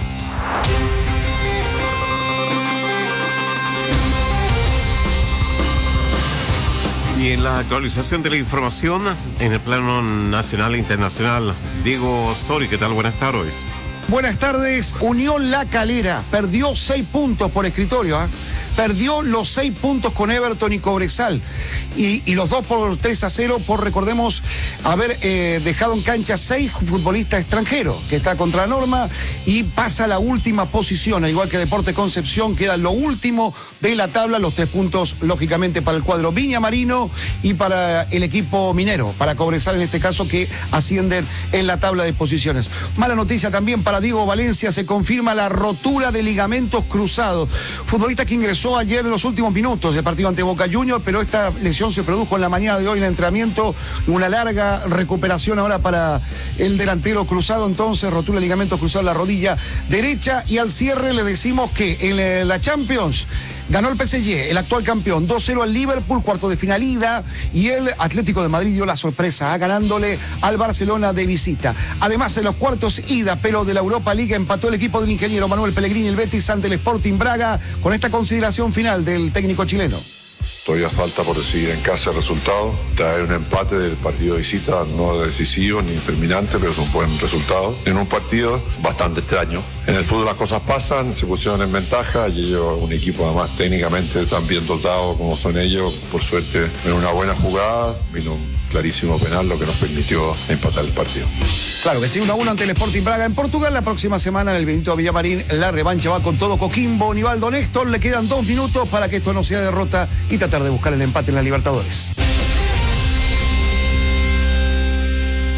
Y en la actualización de la información en el plano nacional e internacional, Diego Sori, ¿qué tal? Buenas tardes. Buenas tardes. Unión La Calera perdió 6 puntos por escritorio, perdió los 6 puntos con Everton y Cobresal y los 2 por 3-0 por, recordemos, haber dejado en cancha 6 futbolistas extranjeros, que está contra la norma y pasa a la última posición, al igual que Deportes Concepción, queda lo último de la tabla, los 3 puntos lógicamente para el cuadro Viña Marino y para el equipo minero, para Cobresal en este caso, que ascienden en la tabla de posiciones. Mala noticia también para Diego Valencia, se confirma la rotura de ligamentos cruzados, futbolista que ingresó ayer en los últimos minutos del partido ante Boca Juniors, pero esta lesión se produjo en la mañana de hoy en el entrenamiento, una larga recuperación ahora para el delantero cruzado, entonces rotura de ligamentos cruzados en la rodilla derecha. Y al cierre le decimos que en la Champions ganó el PSG, el actual campeón, 2-0 al Liverpool, cuarto de final ida, y el Atlético de Madrid dio la sorpresa, ganándole al Barcelona de visita. Además, en los cuartos ida, pero de la Europa League, empató el equipo del ingeniero Manuel Pellegrini, el Betis, ante el Sporting Braga, con esta consideración final del técnico chileno. Todavía falta por decidir en casa el resultado. Traer un empate del partido de visita, no decisivo ni determinante, pero es un buen resultado. En un partido bastante extraño. En el fútbol las cosas pasan, se pusieron en ventaja y ellos, un equipo además técnicamente tan bien dotado como son ellos, por suerte en una buena jugada, vino un clarísimo penal, lo que nos permitió empatar el partido. Claro que sí, 1-1 ante el Sporting Braga en Portugal. La próxima semana en el Benito Villamarín la revancha va con todo Coquimbo. Nivaldo Néstor, le quedan 2 minutos para que esto no sea derrota y tratar de buscar el empate en la Libertadores.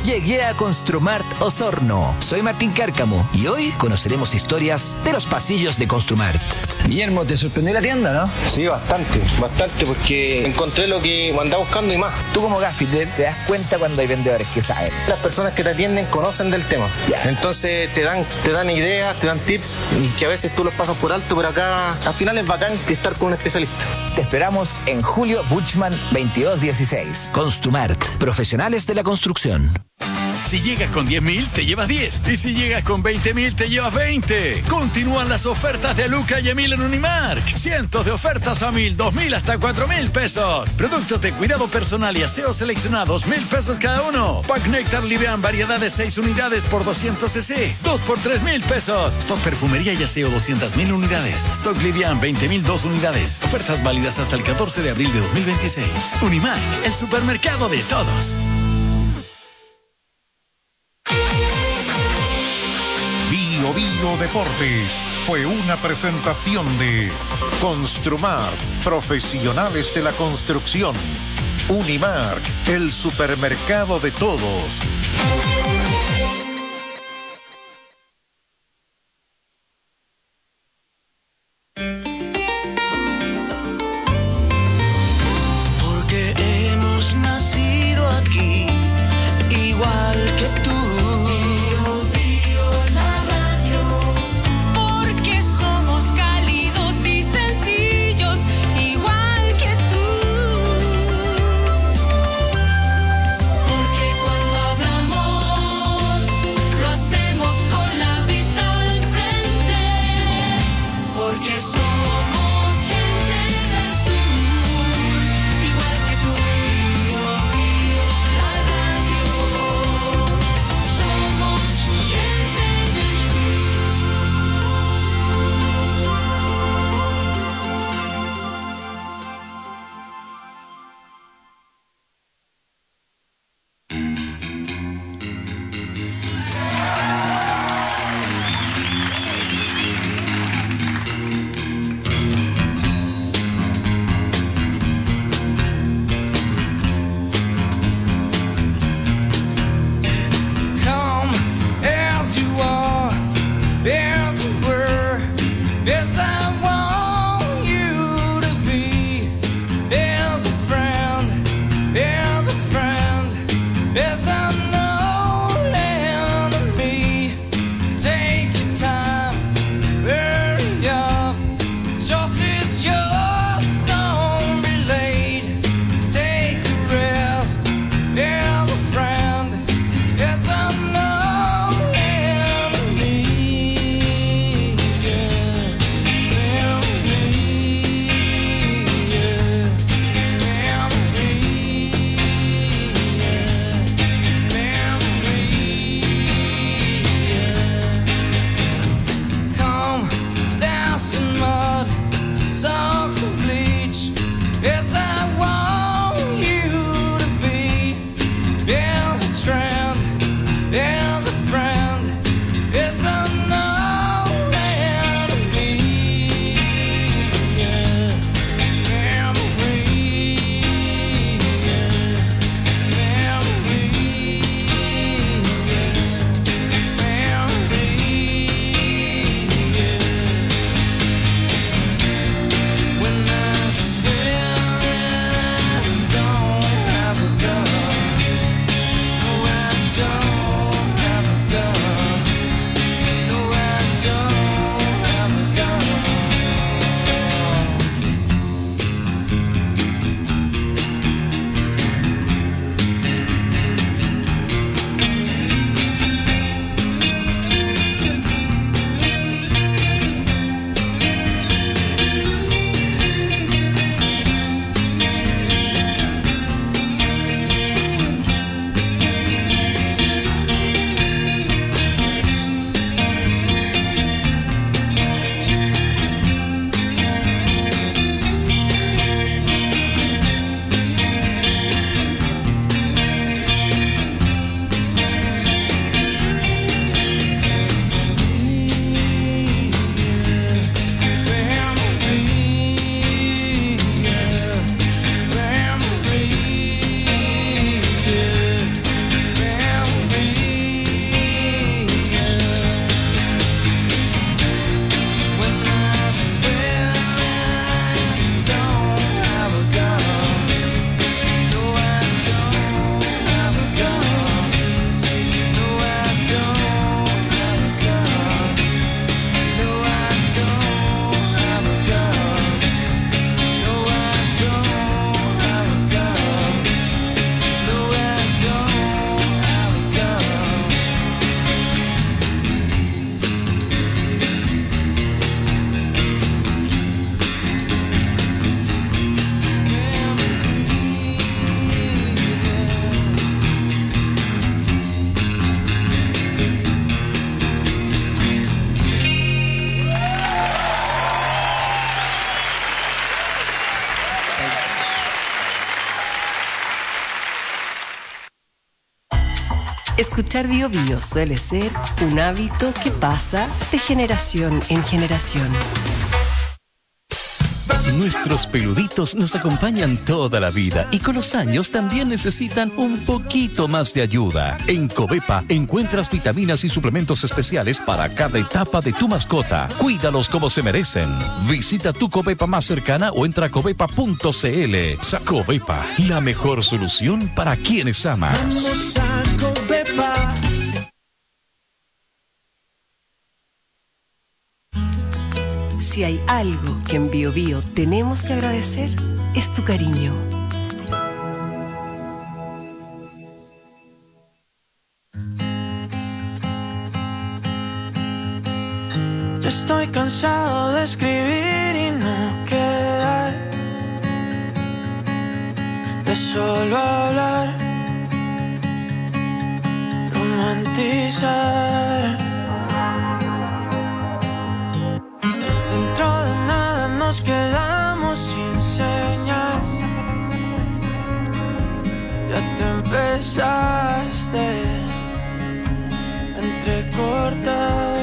Llegué a Construmart Osorno. Soy Martín Cárcamo y hoy conoceremos historias de los pasillos de Construmart. Guillermo, ¿te sorprendió la tienda, no? Sí, bastante, porque encontré lo que andaba buscando y más. Tú como gaffiter te das cuenta cuando hay vendedores que saben. Las personas que te atienden conocen del tema. Entonces te dan ideas, te dan tips y que a veces tú los pasas por alto, pero acá al final es bacán estar con un especialista. Te esperamos en Julio Buchmann 2216. Construmart, profesionales de la construcción. Si llegas con 10.000, te llevas 10. Y si llegas con 20.000, te llevas 20. Continúan las ofertas de Luca y Emil en Unimark. Cientos de ofertas a 1.000, 2.000 hasta 4.000 pesos. Productos de cuidado personal y aseo seleccionados, 1.000 pesos cada uno. Pack Néctar Libean, variedad de 6 unidades por 200 cc. 2 por 3.000 pesos. Stock perfumería y aseo, 200.000 unidades. Stock Libean, 20.000, 2 unidades. Ofertas válidas hasta el 14 de abril de 2026. Unimark, el supermercado de todos. Bio Deportes fue una presentación de Construmart, profesionales de la construcción. Unimark, el supermercado de todos. Porque hemos nacido aquí, igual que tú. Escuchar Bio Bio suele ser un hábito que pasa de generación en generación. Nuestros peluditos nos acompañan toda la vida y con los años también necesitan un poquito más de ayuda. En Covepa encuentras vitaminas y suplementos especiales para cada etapa de tu mascota. Cuídalos como se merecen. Visita tu Covepa más cercana o entra a covepa.cl. Covepa, la mejor solución para quienes amas. Vamos a Covepa. Si hay algo que en Bio Bio tenemos que agradecer, es tu cariño. Ya estoy cansado de escribir y no quedar, de solo hablar, romantizar. Dentro de nada nos quedamos sin señal. Ya te empezaste a entrecortar.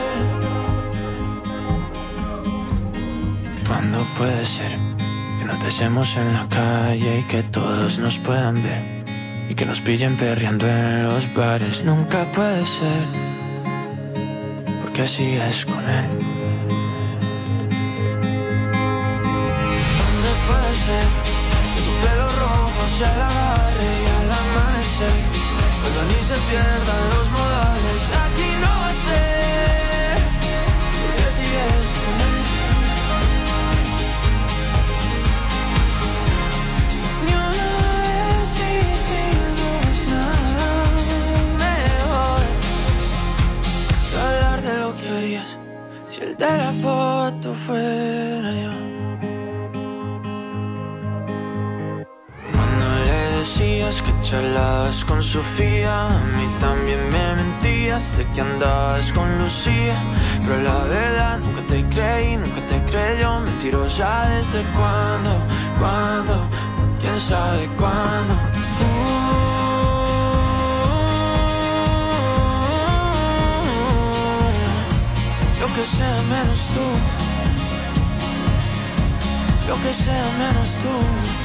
¿Cuándo puede ser que nos besemos en la calle y que todos nos puedan ver? Y que nos pillen perreando en los bares. Nunca puede ser, porque así es con él. Puede ser que tu pelo rojo se agarre y al amanecer vuelvan y se pierdan los modales. Aquí no va a ser, porque si es con él. Ni una vez hicimos nada mejor que hablar de lo que harías si el de la foto fuera yo. Decías que charlabas con Sofía, a mí también me mentías de que andabas con Lucía, pero la verdad nunca te creí, nunca te creyó. Mentirosa desde cuándo, quién sabe cuándo. Lo que sea menos tú, lo que sea menos tú.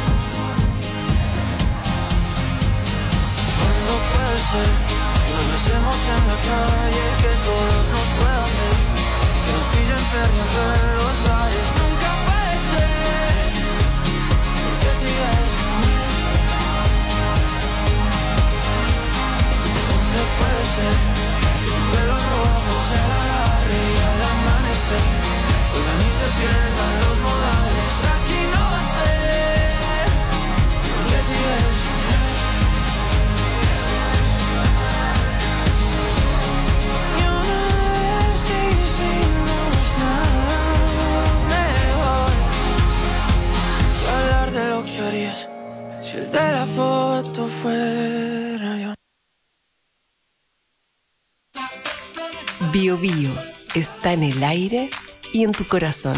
No puede ser que nos besemos en la calle y que todos nos puedan ver, que nos pillen perdiendo en los bares. Nunca puede ser, porque si es con él. ¿Dónde puede ser que tu pelo rojo se la agarre y al amanecer vuelvan y se pierdan los modales? Aquí no va a ser, porque si es con él. Hicimos nada mejor que hablar de lo que harías si el de la foto fuera yo. Bio Bio está en el aire y en tu corazón.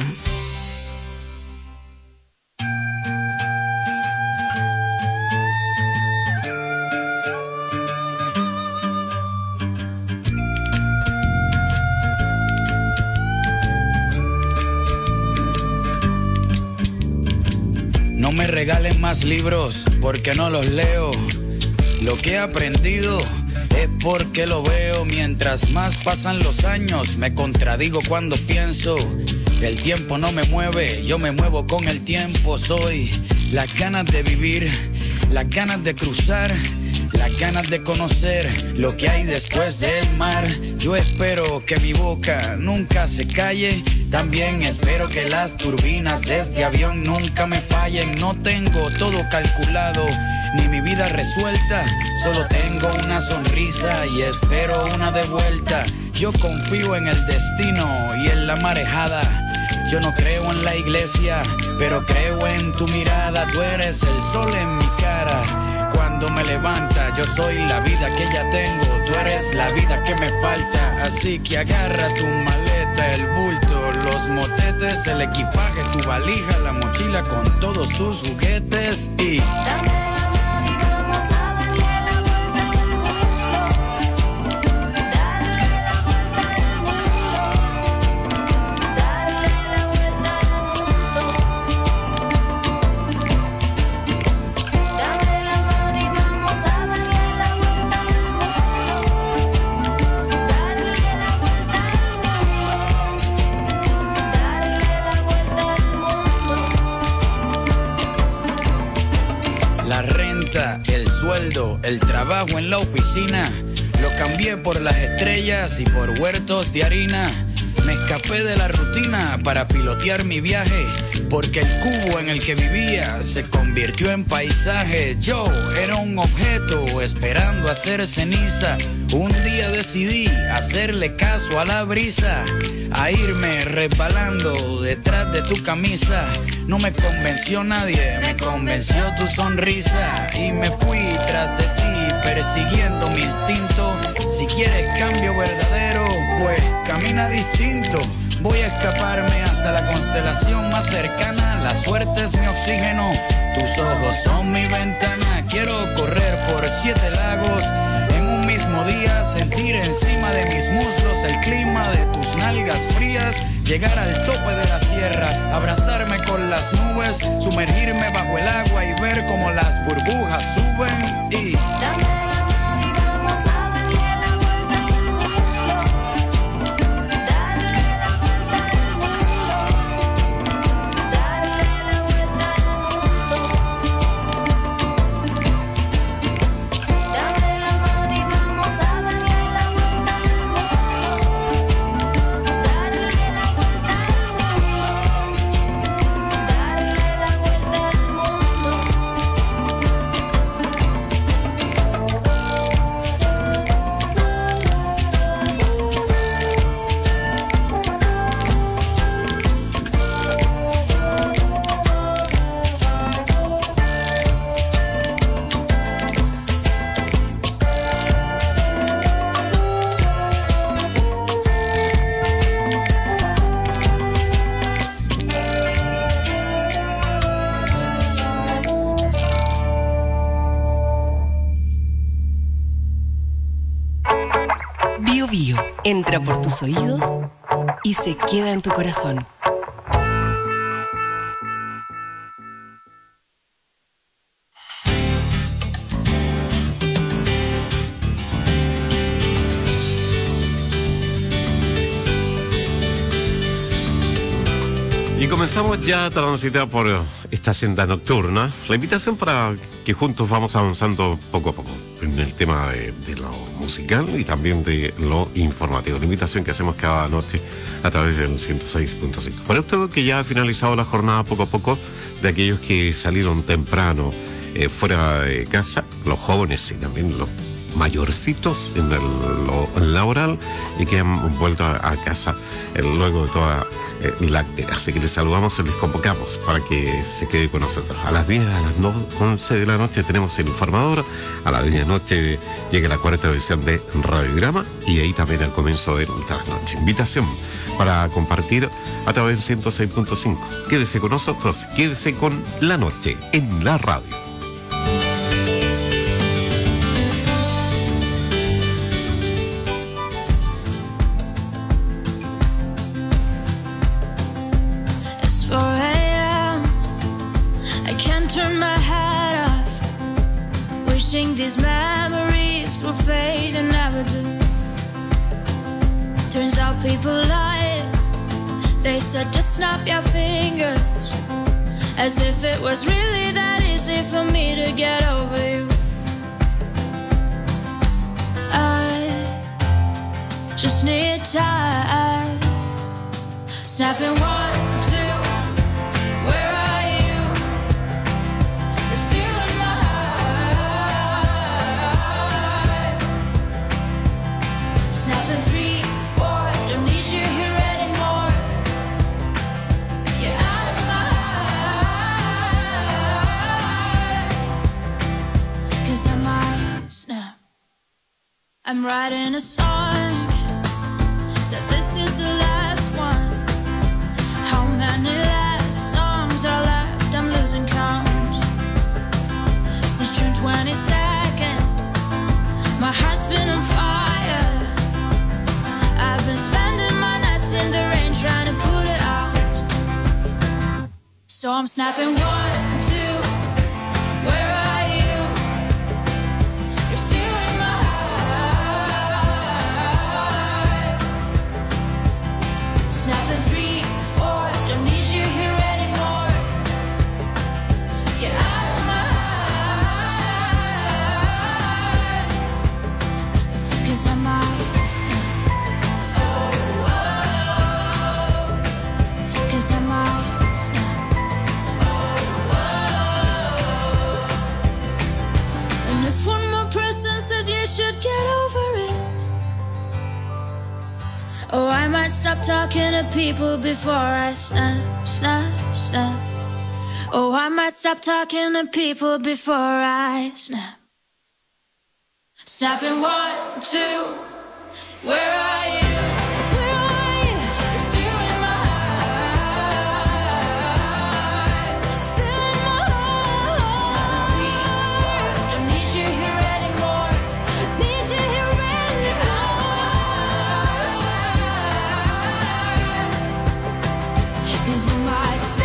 No me regalen más libros porque no los leo. Lo que he aprendido es porque lo veo. Mientras más pasan los años, me contradigo cuando pienso. El tiempo no me mueve, yo me muevo con el tiempo. Soy las ganas de vivir, las ganas de cruzar, las ganas de conocer lo que hay después del mar. Yo espero que mi boca nunca se calle. También espero que las turbinas de este avión nunca me fallen. No tengo todo calculado, ni mi vida resuelta. Solo tengo una sonrisa y espero una de vuelta. Yo confío en el destino y en la marejada. Yo no creo en la iglesia, pero creo en tu mirada. Tú eres el sol en mi cara. Cuando me levanta, yo soy la vida que ya tengo. Tú eres la vida que me falta. Así que agarra tu maleta, el bulto, los motetes, el equipaje, tu valija, la mochila con todos tus juguetes y... la renta, el sueldo, el trabajo en la oficina. Lo cambié por las estrellas y por huertos de harina. Me escapé de la rutina para pilotear mi viaje, porque el cubo en el que vivía se convirtió en paisaje. Yo era un objeto esperando a ser ceniza. Un día decidí hacerle caso a la brisa, a irme resbalando detrás de tu camisa. No me convenció nadie, me convenció tu sonrisa, y me fui tras de ti persiguiendo mi instinto. Si quieres cambio verdadero, pues camina distinto. Voy a escaparme hasta la constelación más cercana. La suerte es mi oxígeno, tus ojos son mi ventana. Quiero correr por 7 lagos en un mismo día, sentir encima de mis muslos el clima de tus nalgas frías, llegar al tope de la sierra, abrazarme con las nubes, sumergirme bajo el agua y ver cómo las burbujas suben y... Entra por tus oídos y se queda en tu corazón. Y comenzamos ya a transitar por esta senda nocturna. La invitación para que juntos vamos avanzando poco a poco en el tema de lo musical y también de lo informativo. La invitación que hacemos cada noche a través del 106.5. Para usted que ya ha finalizado la jornada poco a poco, de aquellos que salieron temprano fuera de casa, los jóvenes y también los mayorcitos en lo laboral y que han vuelto a casa luego de toda la actividad. Así que les saludamos y les convocamos para que se quede con nosotros. A las 10, a las 11 de la noche tenemos el informador. A la medianoche llega la 4ª edición de Radiograma y ahí también el comienzo de la noche. Invitación para compartir a través del 106.5. Quédese con nosotros, quédese con la noche en la radio. These memories will fade and never do. Turns out people lie. They said just snap your fingers, as if it was really that easy for me to get over you. I just need time. Snapping 1, 2. Where are you? You're still in my heart. Snapping 3, 4. Don't need you here anymore. Get out of my heart. 'Cause I might snap. I'm writing a song. Said this is the last one. How many last songs are left? I'm losing count. Since June 22nd, my heart's been on fire. I've been spending my nights in the rain trying to put it out. So I'm snapping 1, 2. Where are you? You're still in my heart. Snapping 3, 4. Don't need you here anymore. Get out of my heart. you should get over it. Oh, I might stop talking to people before I snap, snap, snap. Oh, I might stop talking to people before I snap. Snapping 1, 2, where are you? Where are you? You're still in my heart. Still in my heart. Don't need you here anymore. Need you here anymore. 'Cause you might stay.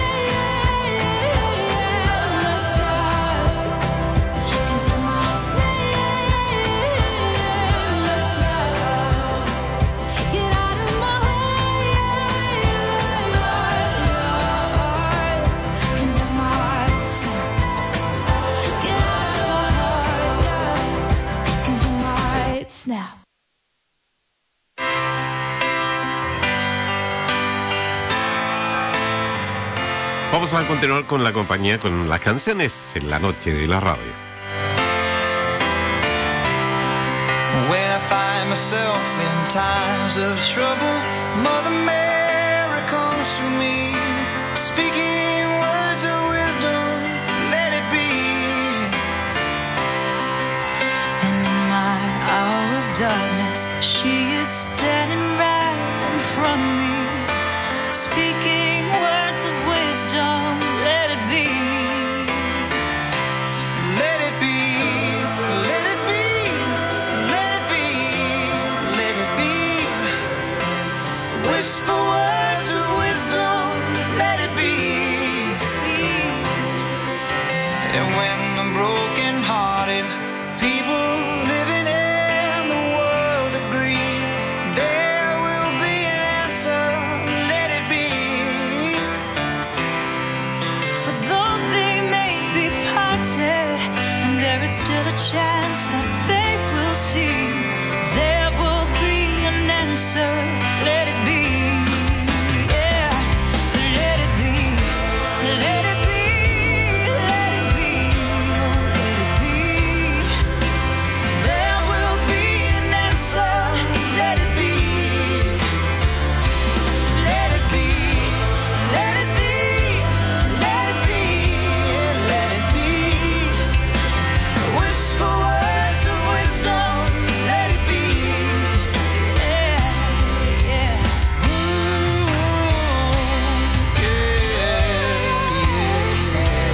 Snap. Vamos a continuar con la compañía, con las canciones en la noche de la radio. When I find myself in times of trouble, Mother Mary comes to me, speaking words of wisdom, let it be. And in my hour of darkness, she is standing right in front of me, speaking words of wisdom, let it be. Let it be, let it be, let it be, let it be. Whisper words of wisdom, let it be. And when I'm broken hearted, people living in the world agree, there will be an answer, let it be. For though they may be parted, and there is still a chance that they will see, there will be an answer, let it be. Yeah, let it be, let it be, let it be, let it be. There will be an answer, let it be. Let it be, let it be, let it be, let it be. Whisper words of wisdom, let it be. Yeah, yeah. Ooh, yeah, yeah.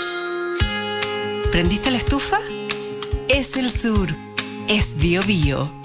¿Prendiste la estufa? Es el sur. Es Bio Bio.